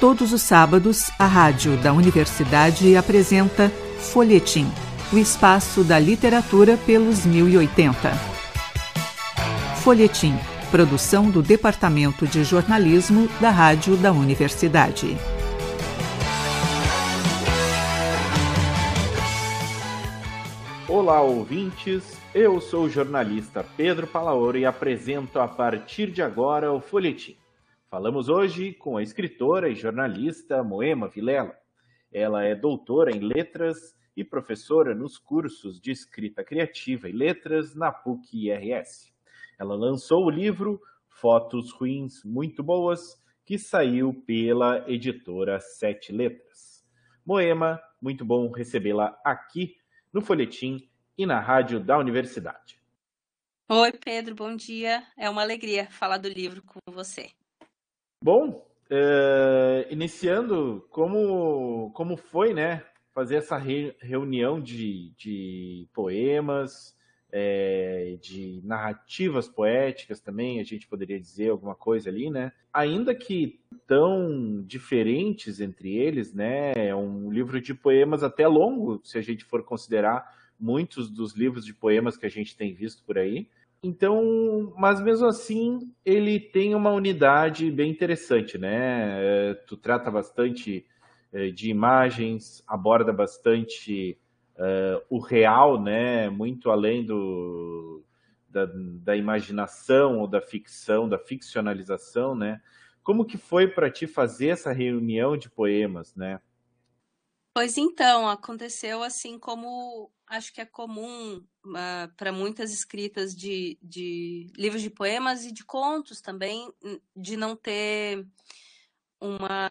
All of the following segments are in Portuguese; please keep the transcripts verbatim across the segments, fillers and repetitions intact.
Todos os sábados, a rádio da Universidade apresenta Folhetim, o espaço da literatura pelos mil e oitenta. Folhetim, produção do Departamento de Jornalismo da Rádio da Universidade. Olá, ouvintes! Eu sou o jornalista Pedro Palaoro e apresento a partir de agora o Folhetim. Falamos hoje com a escritora e jornalista Moema Vilela. Ela é doutora em letras e professora nos cursos de escrita criativa e letras na P U C I R S. Ela lançou o livro Fotos Ruins Muito Boas, que saiu pela editora Sete Letras. Moema, muito bom recebê-la aqui no Folhetim e na rádio da Universidade. Oi, Pedro, bom dia. É uma alegria falar do livro com você. Bom, uh, iniciando, como, como foi, né, fazer essa re, reunião de, de poemas, é, de narrativas poéticas também, a gente poderia dizer alguma coisa ali, né? Ainda que tão diferentes entre eles, né? É um livro de poemas até longo, se a gente for considerar muitos dos livros de poemas que a gente tem visto por aí. Então, mas mesmo assim, ele tem uma unidade bem interessante, né? Tu trata bastante de imagens, aborda bastante uh, o real, né? Muito além do, da, da imaginação ou da ficção, da ficcionalização, né? Como que foi para ti fazer essa reunião de poemas, né? Pois então, aconteceu assim como acho que é comum uh, para muitas escritas de, de livros de poemas e de contos também, de não ter uma...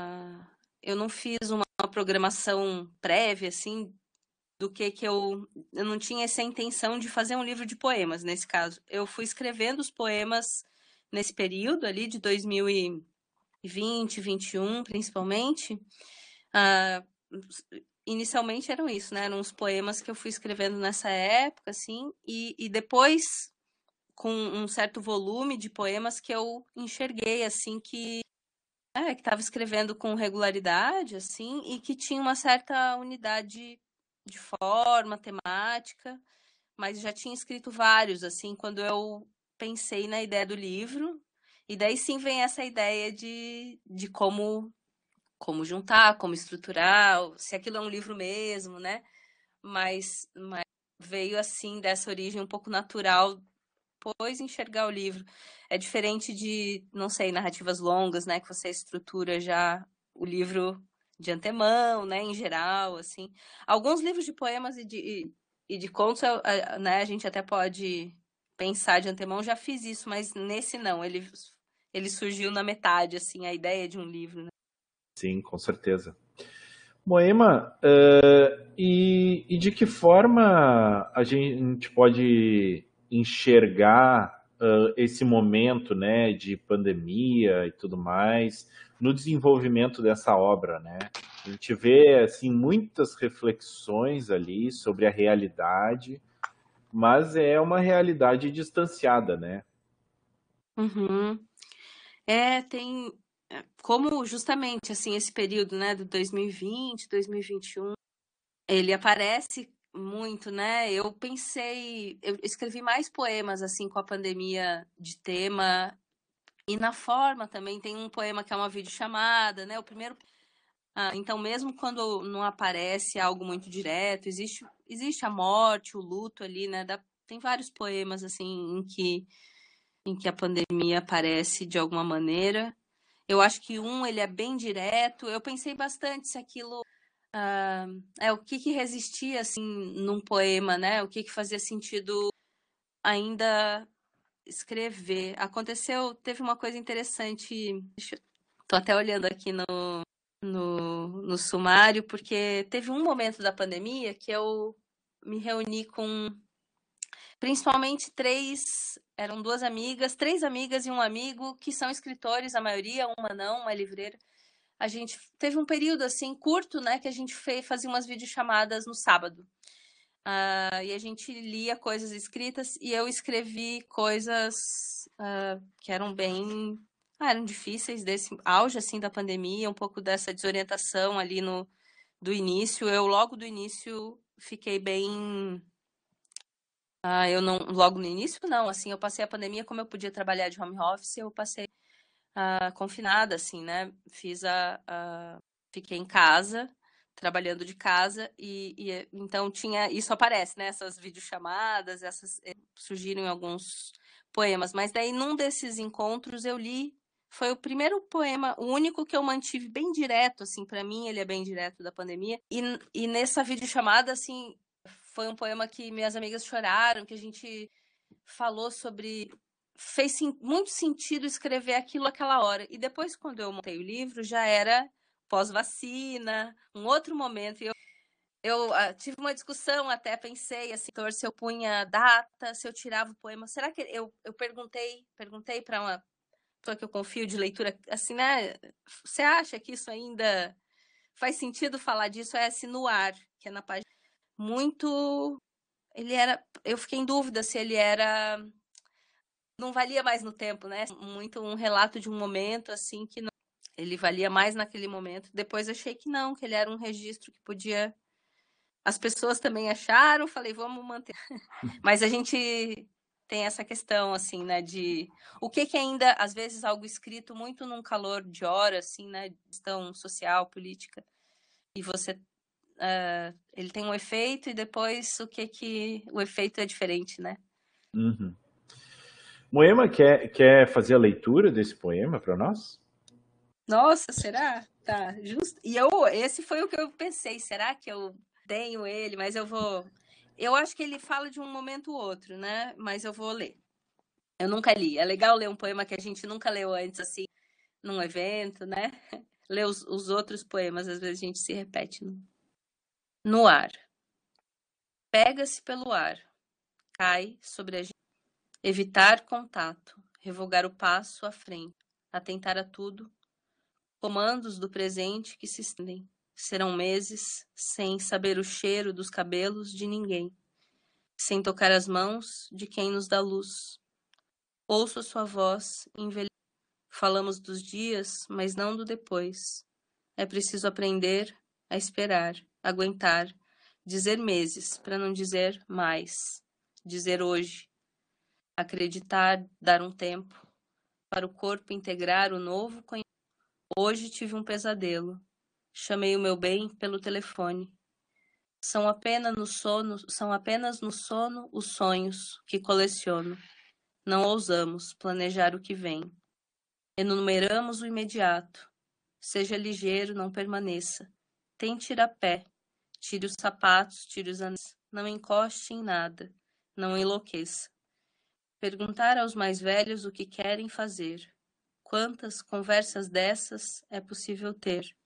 Eu não fiz uma, uma programação prévia, assim, do que que eu... Eu não tinha essa intenção de fazer um livro de poemas, nesse caso. Eu fui escrevendo os poemas nesse período ali, de dois mil e vinte, vinte e um, principalmente. Uh, inicialmente eram isso, né? Eram uns poemas que eu fui escrevendo nessa época, assim, e, e depois, com um certo volume de poemas que eu enxerguei, assim, que é, que estava escrevendo com regularidade, assim, e que tinha uma certa unidade de forma, temática, mas já tinha escrito vários, assim, quando eu pensei na ideia do livro, e daí sim vem essa ideia de, de como como juntar, como estruturar, se aquilo é um livro mesmo, né? Mas, mas veio assim dessa origem um pouco natural, depois enxergar o livro. É diferente de, não sei, narrativas longas, né? Que você estrutura já o livro de antemão, né? Em geral, assim. Alguns livros de poemas e de, e de contos, né? A gente até pode pensar de antemão, já fiz isso, mas nesse não. Ele, ele surgiu na metade, assim, a ideia de um livro, né? Sim, com certeza. Moema, uh, e, e de que forma a gente pode enxergar uh, esse momento, né, de pandemia e tudo mais no desenvolvimento dessa obra, né? A gente vê assim muitas reflexões ali sobre a realidade, mas é uma realidade distanciada, né? Uhum. É, tem como justamente assim esse período, né, do dois mil e vinte, dois mil e vinte e um, ele aparece muito, né? Eu pensei, eu escrevi mais poemas assim com a pandemia de tema e na forma também tem um poema que é uma videochamada, né? O primeiro, ah, então mesmo quando não aparece algo muito direto, existe existe a morte, o luto ali, né? Da, tem vários poemas assim em que em que a pandemia aparece de alguma maneira. Eu acho que um, ele é bem direto. Eu pensei bastante se aquilo... Uh, é o que que resistia, assim, num poema, né? O que que fazia sentido ainda escrever. Aconteceu... Teve uma coisa interessante... Deixa eu, tô até olhando aqui no, no, no sumário, porque teve um momento da pandemia que eu me reuni com... Principalmente três, eram duas amigas, três amigas e um amigo que são escritores, a maioria, uma não, uma livreira. A gente teve um período assim curto, né, que a gente fez, fazia umas videochamadas no sábado. Uh, e a gente lia coisas escritas e eu escrevi coisas uh, que eram bem ah, eram difíceis, desse auge, assim, da pandemia, um pouco dessa desorientação ali no do início. Eu, logo do início, fiquei bem... Ah, eu não... Logo no início, não. Assim, eu passei a pandemia, como eu podia trabalhar de home office, eu passei ah, confinada, assim, né? Fiz a, a... Fiquei em casa, trabalhando de casa, e, e então tinha... Isso aparece, né? Essas videochamadas, essas... surgiram alguns poemas. Mas daí, num desses encontros, eu li... Foi o primeiro poema, o único que eu mantive bem direto, assim, para mim ele é bem direto da pandemia. E, e nessa videochamada, assim, foi um poema que minhas amigas choraram, que a gente falou sobre... Fez sim, muito sentido escrever aquilo aquela hora. E depois, quando eu montei o livro, já era pós-vacina, um outro momento. E eu, eu uh, tive uma discussão, até pensei, assim, se eu punha data, se eu tirava o poema. Será que... Eu, eu perguntei, perguntei para uma pessoa que eu confio de leitura, assim, né? Você acha que isso ainda faz sentido falar disso? É assim, no ar, que é na página. Muito... Ele era... Eu fiquei em dúvida se ele era... Não valia mais no tempo, né? Muito um relato de um momento, assim, que não... Ele valia mais naquele momento. Depois achei que não, que ele era um registro que podia... As pessoas também acharam, falei, vamos manter. Mas a gente... tem essa questão, assim, né, de o que que ainda, às vezes, algo escrito muito num calor de hora, assim, né, questão social, política, e você, uh, ele tem um efeito e depois o que que, o efeito é diferente, né? Uhum. Moema, quer, quer fazer a leitura desse poema para nós? Nossa, será? Tá, justo. E eu, esse foi o que eu pensei, será que eu tenho ele, mas eu vou... Eu acho que ele fala de um momento ou outro, né, mas eu vou ler. Eu nunca li. É legal ler um poema que a gente nunca leu antes, assim, num evento, né? Ler os, os outros poemas, às vezes a gente se repete. No, no ar. Pega-se pelo ar. Cai sobre a gente. Evitar contato. Revogar o passo à frente. Atentar a tudo. Comandos do presente que se estendem. Serão meses sem saber o cheiro dos cabelos de ninguém. Sem tocar as mãos de quem nos dá luz. Ouço a sua voz envelhecida. Falamos dos dias, mas não do depois. É preciso aprender a esperar, aguentar, dizer meses, para não dizer mais, dizer hoje, acreditar, dar um tempo, para o corpo integrar o novo conhecimento. Hoje tive um pesadelo, chamei o meu bem pelo telefone. São apenas no sono, são apenas no sono os sonhos que coleciono. Não ousamos planejar o que vem. Enumeramos o imediato. Seja ligeiro, não permaneça. Tente ir a pé. Tire os sapatos, tire os anéis. Não encoste em nada. Não enlouqueça. Perguntar aos mais velhos o que querem fazer. Quantas conversas dessas é possível ter?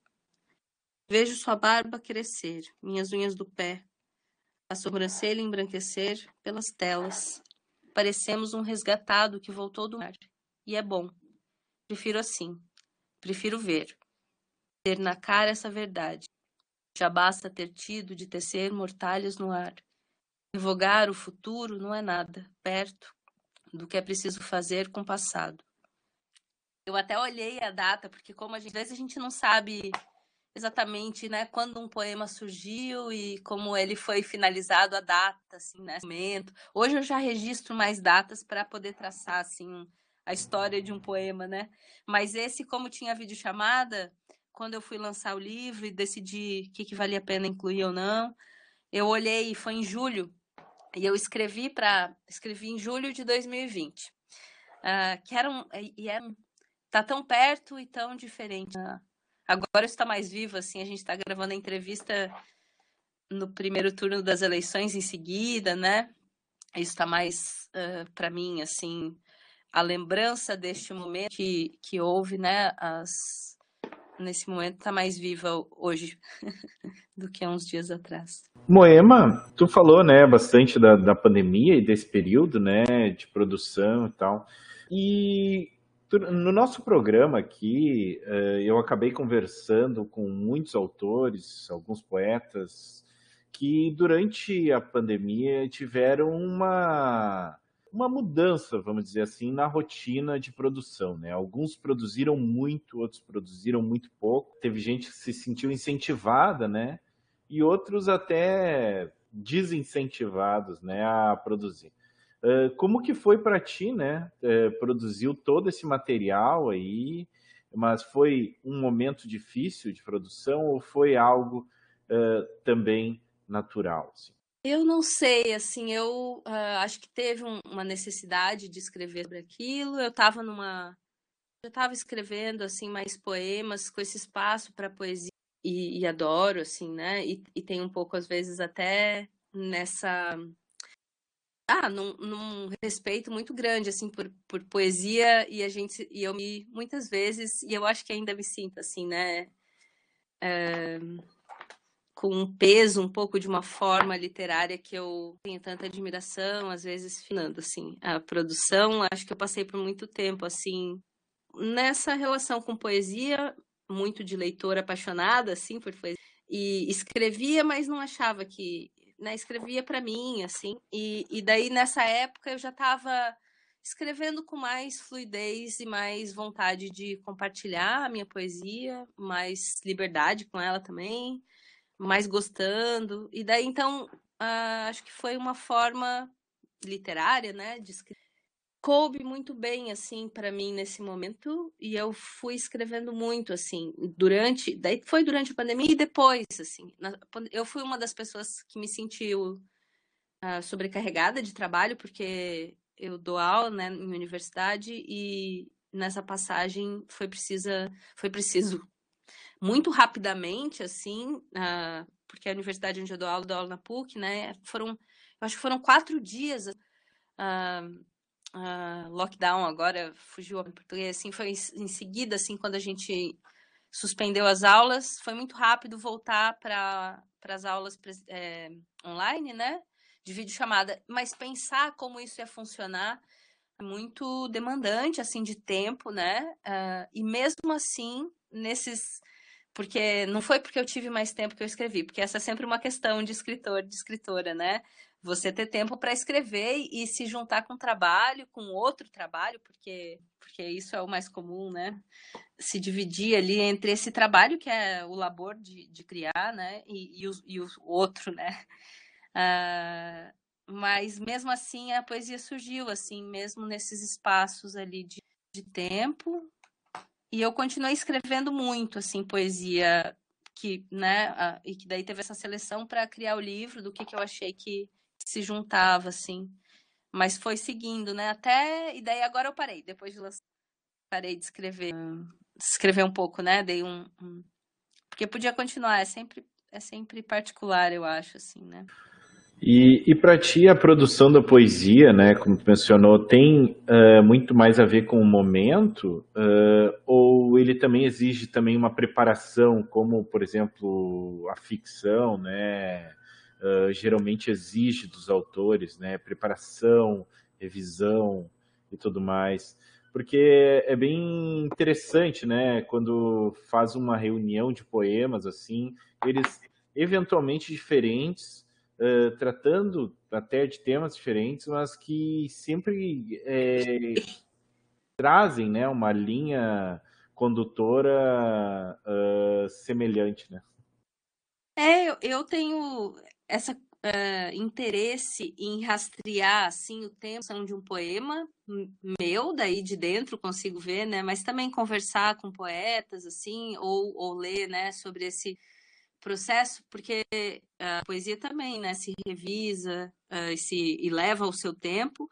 Vejo sua barba crescer, minhas unhas do pé, a sobrancelha embranquecer pelas telas. Parecemos um resgatado que voltou do mar. E é bom. Prefiro assim. Prefiro ver. Ter na cara essa verdade. Já basta ter tido de tecer mortalhas no ar. Revogar o futuro não é nada, perto do que é preciso fazer com o passado. Eu até olhei a data, porque como a gente, às vezes a gente não sabe exatamente, né, quando um poema surgiu e como ele foi finalizado, a data, assim, nesse momento. Hoje eu já registro mais datas para poder traçar, assim, a história de um poema, né? Mas esse, como tinha videochamada, quando eu fui lançar o livro e decidi o que, que valia a pena incluir ou não, eu olhei, foi em julho, e eu escrevi para escrevi em julho de dois mil e vinte. Uh, que era um, e é, tá tão perto e tão diferente. Uh, agora está mais vivo, assim, a gente está gravando a entrevista no primeiro turno das eleições em seguida, né? Isso está mais, uh, para mim, assim, a lembrança deste momento que, que houve, né? As, nesse momento está mais viva hoje do que há uns dias atrás. Moema, tu falou, né, bastante da, da pandemia e desse período, né, de produção e tal. E tu, no nosso programa aqui, uh, eu acabei conversando com muitos autores, alguns poetas, que durante a pandemia tiveram uma, uma mudança, vamos dizer assim, na rotina de produção, né? Alguns produziram muito, outros produziram muito pouco. Teve gente que se sentiu incentivada, né? E outros até desincentivados, né, a produzir. Uh, como que foi para ti, né? Uh, produziu todo esse material aí, mas foi um momento difícil de produção ou foi algo uh, também natural? Assim? Eu não sei, assim, eu uh, acho que teve um, uma necessidade de escrever sobre aquilo. Eu estava numa, eu estava escrevendo assim mais poemas com esse espaço para poesia e, e adoro, assim, né? E, e tem um pouco às vezes até nessa ah, num, num respeito muito grande assim por, por poesia e a gente e eu me muitas vezes e eu acho que ainda me sinto assim, né? É, com um peso um pouco de uma forma literária que eu tenho tanta admiração, às vezes finando assim a produção. Acho que eu passei por muito tempo assim nessa relação com poesia, muito de leitora apaixonada assim por poesia, e escrevia, mas não achava que, né, escrevia para mim assim, e, e daí nessa época eu já estava escrevendo com mais fluidez e mais vontade de compartilhar a minha poesia, mais liberdade com ela também, mais gostando. E daí, então, uh, acho que foi uma forma literária, né, de escrever. Coube muito bem, assim, para mim nesse momento. E eu fui escrevendo muito, assim, durante... Daí foi durante a pandemia e depois, assim. Na, eu fui uma das pessoas que me sentiu uh, sobrecarregada de trabalho, porque eu dou aula, né, em universidade. E nessa passagem foi, precisa, foi preciso... muito rapidamente, assim, uh, porque a universidade onde eu dou aula, dou aula na P U C, né, foram, eu acho que foram quatro dias, uh, uh, lockdown agora, fugiu em português, assim, foi em seguida, assim, quando a gente suspendeu as aulas, foi muito rápido voltar para as aulas é, online, né, de videochamada, mas pensar como isso ia funcionar é muito demandante, assim, de tempo, né, uh, e mesmo assim, nesses... Porque não foi porque eu tive mais tempo que eu escrevi, porque essa é sempre uma questão de escritor, de escritora, né? Você ter tempo para escrever e se juntar com trabalho, com outro trabalho, porque, porque isso é o mais comum, né? Se dividir ali entre esse trabalho, que é o labor de, de criar, né? E, e, o, e o outro, né? Uh, mas mesmo assim a poesia surgiu, assim, mesmo nesses espaços ali de, de tempo. E eu continuei escrevendo muito, assim, poesia, que, né, e que daí teve essa seleção para criar o livro do que, que eu achei que se juntava, assim. Mas foi seguindo, né, até... E daí agora eu parei, depois de lançar, parei de escrever, escrever um pouco, né, dei um... um... Porque podia continuar, é sempre, é sempre particular, eu acho, assim, né. E, e para ti a produção da poesia, né, como tu mencionou, tem uh, muito mais a ver com o momento, uh, ou ele também exige também uma preparação, como por exemplo a ficção, né, uh, geralmente exige dos autores, né, preparação, revisão e tudo mais, porque é bem interessante, né, quando faz uma reunião de poemas assim, eles eventualmente diferentes. Uh, tratando até de temas diferentes, mas que sempre é, trazem, né, uma linha condutora uh, semelhante, né? É, eu, eu tenho essa uh, interesse em rastrear assim o tempo de um poema meu, daí de dentro consigo ver, né? Mas também conversar com poetas assim, ou, ou ler, né, sobre esse processo, porque a poesia também, né, se revisa uh, e, se, e leva o seu tempo,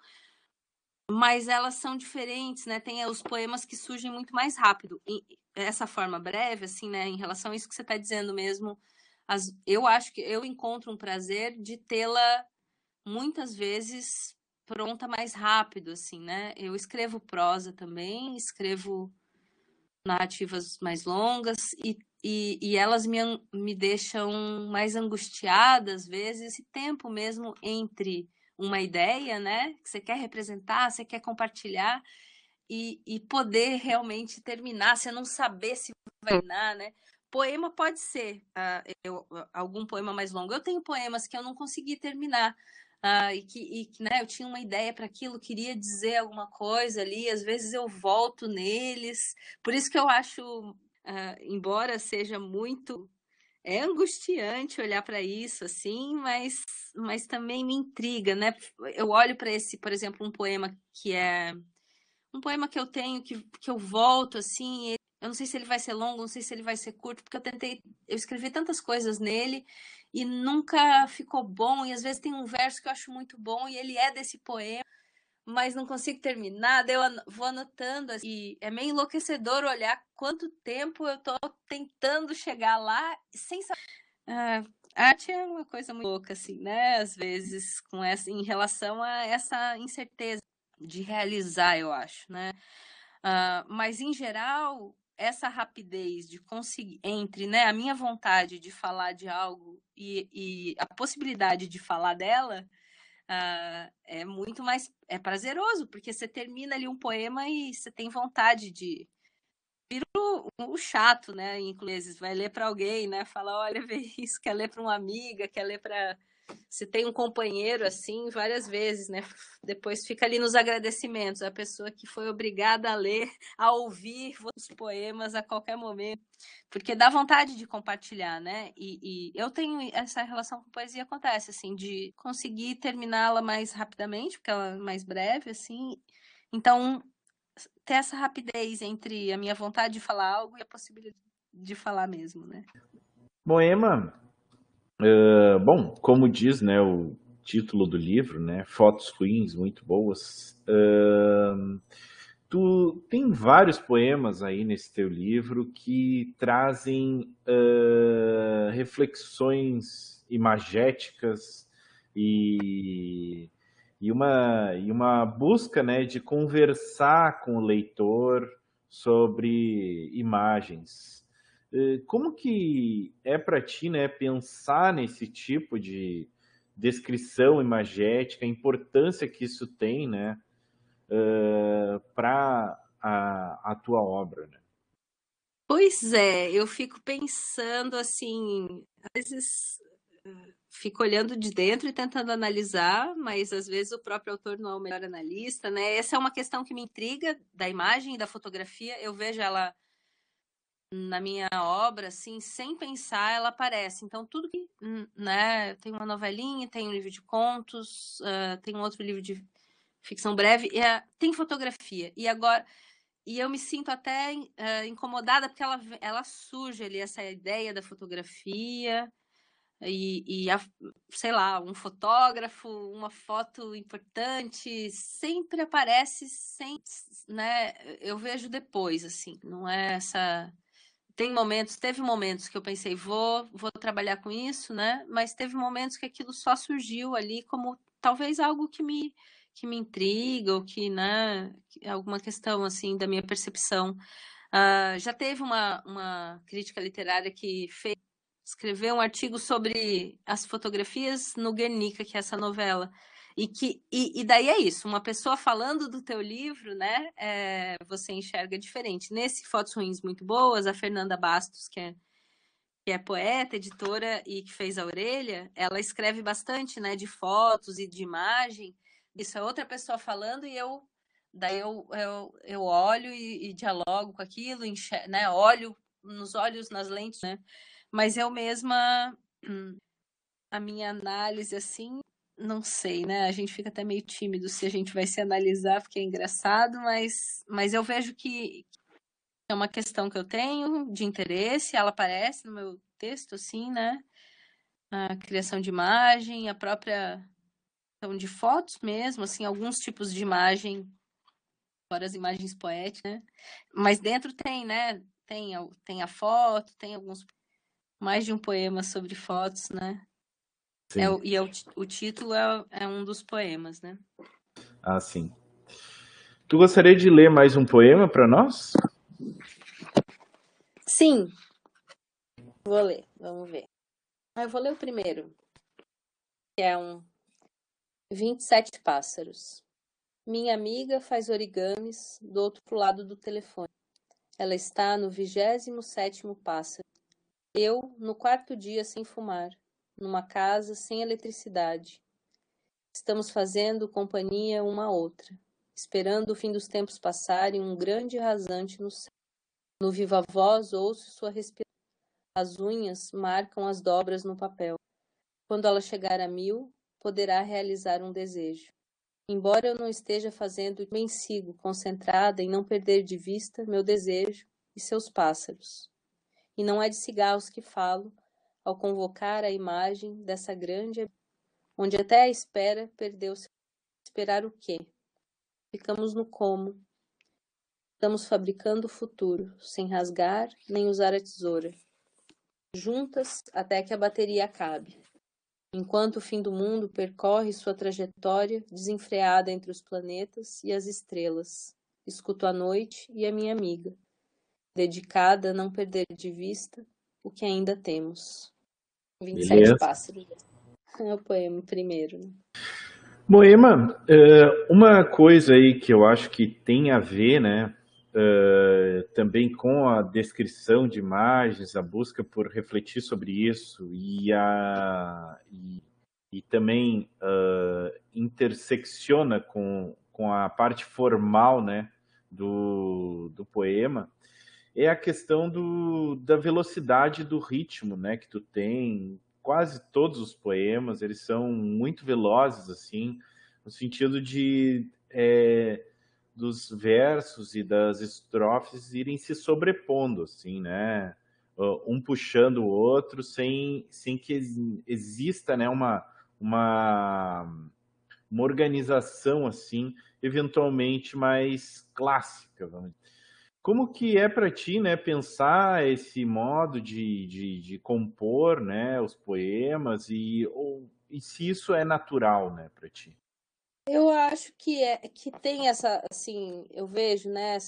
mas elas são diferentes, né? Tem os poemas que surgem muito mais rápido. E essa forma breve, assim, né, em relação a isso que você está dizendo mesmo, as, eu acho que eu encontro um prazer de tê-la muitas vezes pronta mais rápido, assim, né? Eu escrevo prosa também, escrevo narrativas mais longas e, e, e elas me, me deixam mais angustiada às vezes, esse tempo mesmo entre uma ideia, né, que você quer representar, você quer compartilhar e, e poder realmente terminar, você não saber se vai terminar, né? Poema pode ser uh, eu, algum poema mais longo. Eu tenho poemas que eu não consegui terminar, Uh, e que, e, né, eu tinha uma ideia para aquilo, queria dizer alguma coisa ali, às vezes eu volto neles. Por isso que eu acho, uh, embora seja muito... É angustiante olhar para isso, assim, mas, mas também me intriga, né? Eu olho para esse, por exemplo, um poema que é... Um poema que eu tenho, que, que eu volto, assim... Eu não sei se ele vai ser longo, não sei se ele vai ser curto, porque eu tentei... Eu escrevi tantas coisas nele e nunca ficou bom. E às vezes tem um verso que eu acho muito bom e ele é desse poema, mas não consigo terminar. Daí eu vou anotando, assim, e é meio enlouquecedor olhar quanto tempo eu tô tentando chegar lá sem saber. Ah, arte é uma coisa muito louca, assim, né? Às vezes, com essa, em relação a essa incerteza de realizar, eu acho, né? Uh, mas, em geral, essa rapidez de conseguir, entre, né, a minha vontade de falar de algo e, e a possibilidade de falar dela, uh, é muito mais, é prazeroso, porque você termina ali um poema e você tem vontade de... Vira o, o chato, né, em inglês, vai ler para alguém, né, fala, olha, vê isso, quer ler para uma amiga, quer ler para... Você tem um companheiro, assim, várias vezes, né? Depois fica ali nos agradecimentos, a pessoa que foi obrigada a ler, a ouvir os poemas a qualquer momento, porque dá vontade de compartilhar, né? E, e eu tenho essa relação com poesia, acontece, assim, de conseguir terminá-la mais rapidamente, porque ela é mais breve, assim. Então, ter essa rapidez entre a minha vontade de falar algo e a possibilidade de falar mesmo, né? Poema... Uh, bom, como diz, né, o título do livro, né, fotos ruins, muito boas. Uh, tu tem vários poemas aí nesse teu livro que trazem uh, reflexões imagéticas e, e, uma, e uma busca, né, de conversar com o leitor sobre imagens. Como que é para ti, né, pensar nesse tipo de descrição imagética, a importância que isso tem, né, uh, para a, a tua obra, né? Pois é, eu fico pensando assim, às vezes fico olhando de dentro e tentando analisar, mas às vezes o próprio autor não é o melhor analista, né? Essa é uma questão que me intriga da imagem e da fotografia. Eu vejo ela na minha obra, assim, sem pensar, ela aparece. Então, tudo que, né, tem uma novelinha, tem um livro de contos, uh, tem um outro livro de ficção breve, e a, tem fotografia. E agora, e eu me sinto até uh, incomodada, porque ela, ela surge ali, essa ideia da fotografia, e, e a, sei lá, um fotógrafo, uma foto importante, sempre aparece, sem, né, eu vejo depois, assim, não é essa... Tem momentos, teve momentos que eu pensei, vou, vou trabalhar com isso, né? Mas teve momentos que aquilo só surgiu ali como talvez algo que me, que me intriga, ou que, né, alguma questão, assim, da minha percepção. Uh, já teve uma, uma crítica literária que fez, escreveu um artigo sobre as fotografias no Guernica, que é essa novela. E, que, e, e daí é isso, uma pessoa falando do teu livro, né, é, você enxerga diferente. Nesse Fotos Ruins Muito Boas, a Fernanda Bastos, que é, que é poeta, editora e que fez A Orelha, ela escreve bastante, né, de fotos e de imagem. Isso é outra pessoa falando e eu, daí eu, eu, eu olho e, e dialogo com aquilo, enxer, né, olho nos olhos, nas lentes, né, mas eu mesma, a minha análise, assim, não sei, né? A gente fica até meio tímido se a gente vai se analisar, porque é engraçado, mas, mas eu vejo que é uma questão que eu tenho de interesse, ela aparece no meu texto, assim, né? A criação de imagem, a própria questão de fotos mesmo, assim, alguns tipos de imagem, fora as imagens poéticas, né? Mas dentro tem, né? Tem, tem a foto, tem alguns... mais de um poema sobre fotos, né? É, o, e é o, o título é, é um dos poemas, né? Ah, sim. Tu gostaria de ler mais um poema para nós? Sim. Vou ler, vamos ver. Eu vou ler o primeiro, que é um vinte e sete pássaros. Minha amiga faz origamis do outro lado do telefone. Ela está no vigésimo sétimo pássaro. Eu, no quarto dia sem fumar, numa casa sem eletricidade. Estamos fazendo companhia uma à outra, esperando o fim dos tempos passarem um grande rasante no céu. No viva voz ouço sua respiração. As unhas marcam as dobras no papel. Quando ela chegar a mil, poderá realizar um desejo. Embora eu não esteja fazendo, bem sigo, concentrada em não perder de vista meu desejo e seus pássaros. E não é de cigarros que falo, ao convocar a imagem dessa grande, onde até a espera perdeu-se. Esperar o quê? Ficamos no como. Estamos fabricando o futuro, sem rasgar nem usar a tesoura. Juntas até que a bateria acabe. Enquanto o fim do mundo percorre sua trajetória desenfreada entre os planetas e as estrelas, escuto a noite e a minha amiga, dedicada a não perder de vista o que ainda temos. vinte e sete Beleza. pássaros. É o poema primeiro. Né? Moema, uma coisa aí que eu acho que tem a ver, né, também com a descrição de imagens, a busca por refletir sobre isso e, a, e, e também uh, intersecciona com, com a parte formal, né, do, do poema, é a questão do, da velocidade do ritmo, né, que tu tem. Quase todos os poemas, eles são muito velozes, assim, no sentido de é, dos versos e das estrofes irem se sobrepondo, assim, né, um puxando o outro, sem, sem que exista, né, uma, uma, uma organização, assim, eventualmente mais clássica, vamos dizer. Como que é para ti, né, pensar esse modo de, de, de compor, né, os poemas e, ou, e se isso é natural, né, para ti? Eu acho que é que tem essa, assim, eu vejo, né,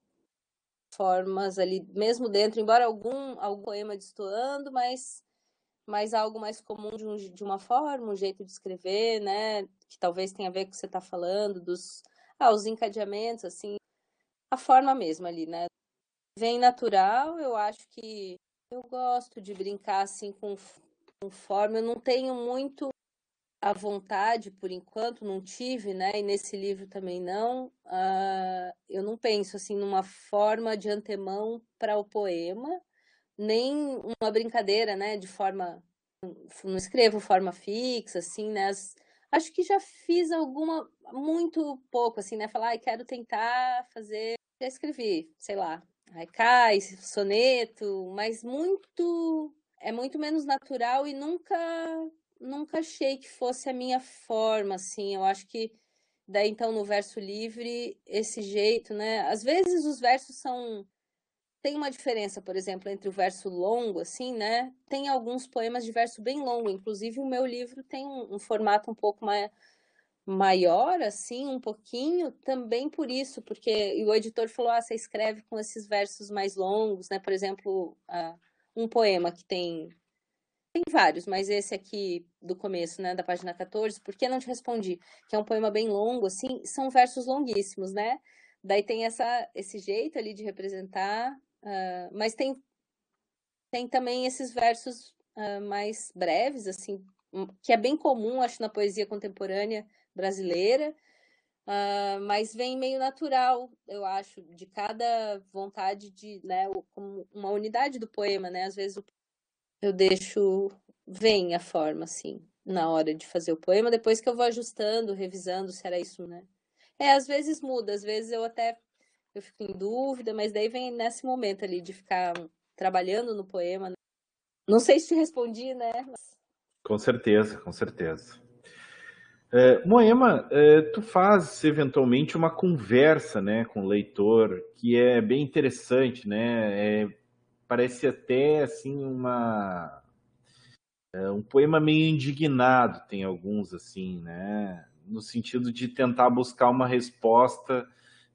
formas ali, mesmo dentro, embora algum algum poema destoando, mas mas algo mais comum de, um, de uma forma, um jeito de escrever, né, que talvez tenha a ver com o que você está falando, dos ah, os encadeamentos, assim, a forma mesmo ali, né? Vem natural, eu acho que eu gosto de brincar assim com, com forma, eu não tenho muito a vontade, por enquanto, não tive, né? E nesse livro também não. Uh, eu não penso assim numa forma de antemão para o poema, nem uma brincadeira, né? De forma, não escrevo forma fixa, assim, né? As, acho que já fiz alguma, muito pouco, assim, né? Falar, ah, quero tentar fazer, já escrevi, sei lá, haikai, soneto, mas muito, é muito menos natural e nunca, nunca achei que fosse a minha forma, assim. Eu acho que daí então no verso livre esse jeito, né? Às vezes os versos são tem uma diferença, por exemplo, entre o verso longo, assim, né? Tem alguns poemas de verso bem longo, inclusive o meu livro tem um, um formato um pouco mais maior, assim, um pouquinho, também por isso, porque e o editor falou, ah, você escreve com esses versos mais longos, né? Por exemplo, uh, um poema que tem tem vários, mas esse aqui do começo, né, da página quatorze, Por que não te respondi? Que é um poema bem longo, assim, são versos longuíssimos, né? Daí tem essa, esse jeito ali de representar, uh, mas tem, tem também esses versos uh, mais breves, assim, que é bem comum, acho, na poesia contemporânea brasileira, uh, mas vem meio natural, eu acho, de cada vontade de, né, como uma unidade do poema, né? Às vezes eu deixo, vem a forma, assim, na hora de fazer o poema, depois que eu vou ajustando, revisando se era isso, né? É, às vezes muda, às vezes eu até eu fico em dúvida, mas daí vem nesse momento ali de ficar trabalhando no poema. Né? Não sei se te respondi, né? Mas... Com certeza, com certeza. É, Moema, é, tu faz eventualmente uma conversa, né, com o leitor, que é bem interessante, né? É, parece até assim uma é, um poema meio indignado, tem alguns assim, né? No sentido de tentar buscar uma resposta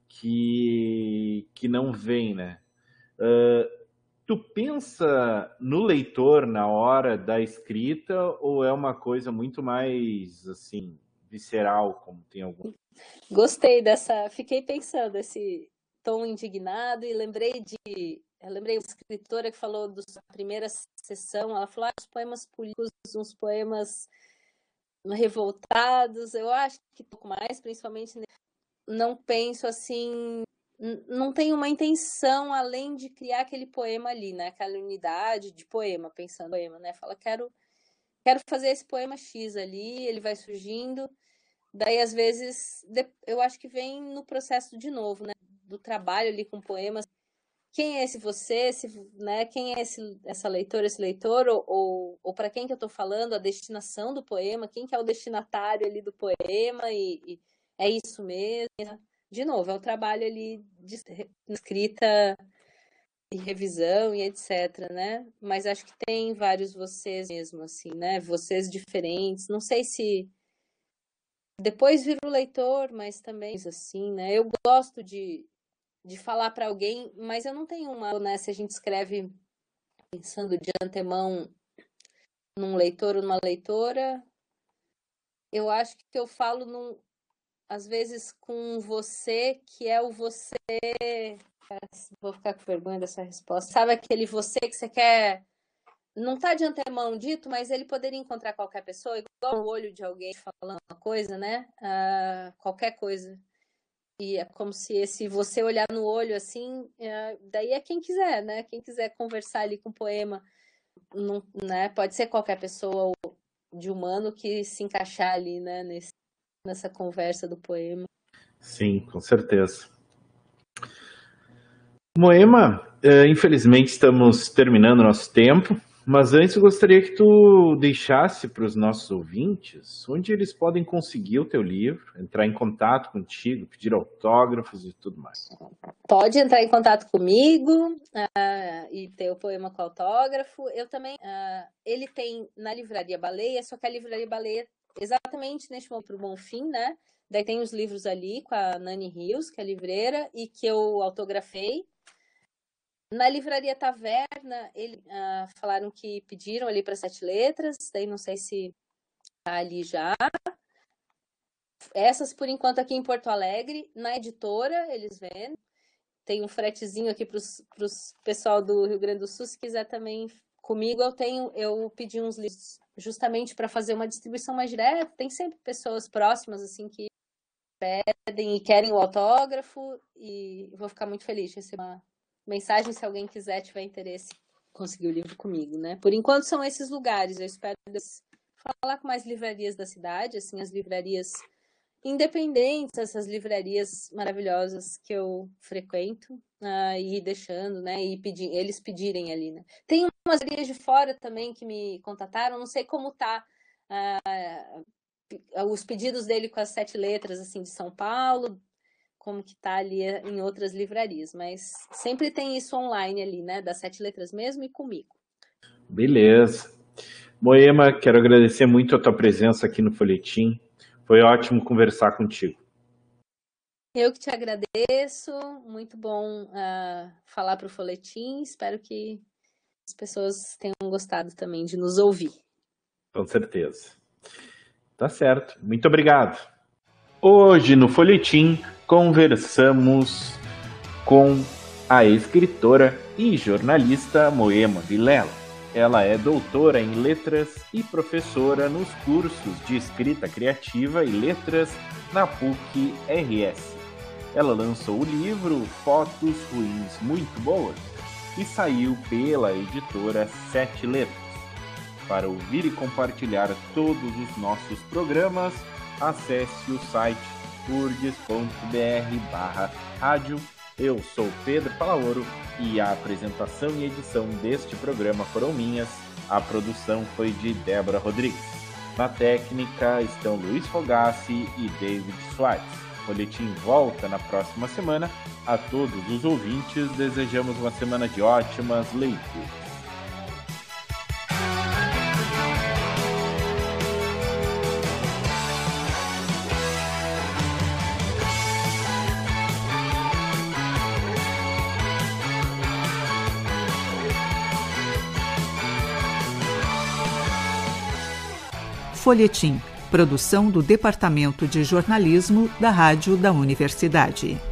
que, que não vem, né? Uh, tu pensa no leitor na hora da escrita ou é uma coisa muito mais, assim, visceral, como tem algum? Gostei dessa... Fiquei pensando esse tom indignado e lembrei de... Eu lembrei de uma escritora que falou da primeira sessão, ela falou ah, os poemas políticos, uns poemas revoltados, eu acho que um pouco mais, principalmente não penso assim, não tenho uma intenção além de criar aquele poema ali, né? Aquela unidade de poema, pensando em poema, né? Fala, quero, quero fazer esse poema X ali, ele vai surgindo, daí às vezes eu acho que vem no processo de novo, né? Do trabalho ali com poemas. Quem é esse você, esse, né? Quem é esse, essa leitora, esse leitor, ou, ou, ou para quem que eu estou falando, a destinação do poema, quem que é o destinatário ali do poema, e, e é isso mesmo. De novo, é o trabalho ali de escrita e revisão e etc, né? Mas acho que tem vários vocês mesmo, assim, né? Vocês diferentes. Não sei se depois vira o leitor, mas também assim, né? Eu gosto de de falar para alguém, mas eu não tenho uma, né? Se a gente escreve pensando de antemão num leitor ou numa leitora, eu acho que eu falo num, às vezes com você, que é o você, vou ficar com vergonha dessa resposta, sabe aquele você que você quer, não tá de antemão dito, mas ele poderia encontrar qualquer pessoa, igual o olho de alguém falando uma coisa, né? Uh, qualquer coisa. E é como se esse você olhar no olho assim, é, daí é quem quiser, né? Quem quiser conversar ali com o poema, não, né? Pode ser qualquer pessoa de humano que se encaixar ali, né? Nesse, nessa conversa do poema. Sim, com certeza. Moema, é, infelizmente estamos terminando nosso tempo, mas antes eu gostaria que tu deixasse para os nossos ouvintes onde eles podem conseguir o teu livro, entrar em contato contigo, pedir autógrafos e tudo mais. Pode entrar em contato comigo uh, e ter o poema com autógrafo. Eu também, uh, ele tem na Livraria Baleia, só que a Livraria Baleia, exatamente neste momento, para o Bonfim, né? Daí tem os livros ali com a Nani Rios, que é a livreira, e que eu autografei. Na Livraria Taverna, eles uh, falaram que pediram ali para Sete Letras, daí não sei se tá ali já. Essas, por enquanto, aqui em Porto Alegre. Na editora, eles vendem. Tem um fretezinho aqui para o pessoal do Rio Grande do Sul, se quiser também comigo, eu tenho, eu pedi uns livros justamente para fazer uma distribuição mais direta. Tem sempre pessoas próximas, assim, que pedem e querem o autógrafo, e vou ficar muito feliz de receber uma mensagem se alguém quiser, tiver interesse, conseguir o livro comigo, né? Por enquanto são esses lugares. Eu espero falar com mais livrarias da cidade, assim, as livrarias independentes, essas livrarias maravilhosas que eu frequento, uh, e ir deixando, né? E pedir, eles pedirem ali, né? Tem umas livrarias de fora também que me contataram, não sei como tá uh, os pedidos dele com as Sete Letras, assim, de São Paulo, como que tá ali em outras livrarias, mas sempre tem isso online ali, né, das Sete Letras mesmo e comigo. Beleza. Moema, quero agradecer muito a tua presença aqui no Folhetim, foi ótimo conversar contigo. Eu que te agradeço, muito bom uh, falar para o Folhetim, espero que as pessoas tenham gostado também de nos ouvir. Com certeza. Tá certo, muito obrigado. Hoje no Folhetim conversamos com a escritora e jornalista Moema Vilela. Ela é doutora em letras e professora nos cursos de escrita criativa e letras na P U C R S. Ela lançou o livro Fotos Ruins Muito Boas e saiu pela editora Sete Letras. Para ouvir e compartilhar todos os nossos programas, acesse o site urgs ponto br barra rádio. Eu sou Pedro Palaoro e a apresentação e edição deste programa foram minhas. A produção foi de Débora Rodrigues. Na técnica estão Luiz Fogassi e David Soares. O Folhetim volta na próxima semana. A todos os ouvintes, desejamos uma semana de ótimas leituras. Folhetim, produção do Departamento de Jornalismo da Rádio da Universidade.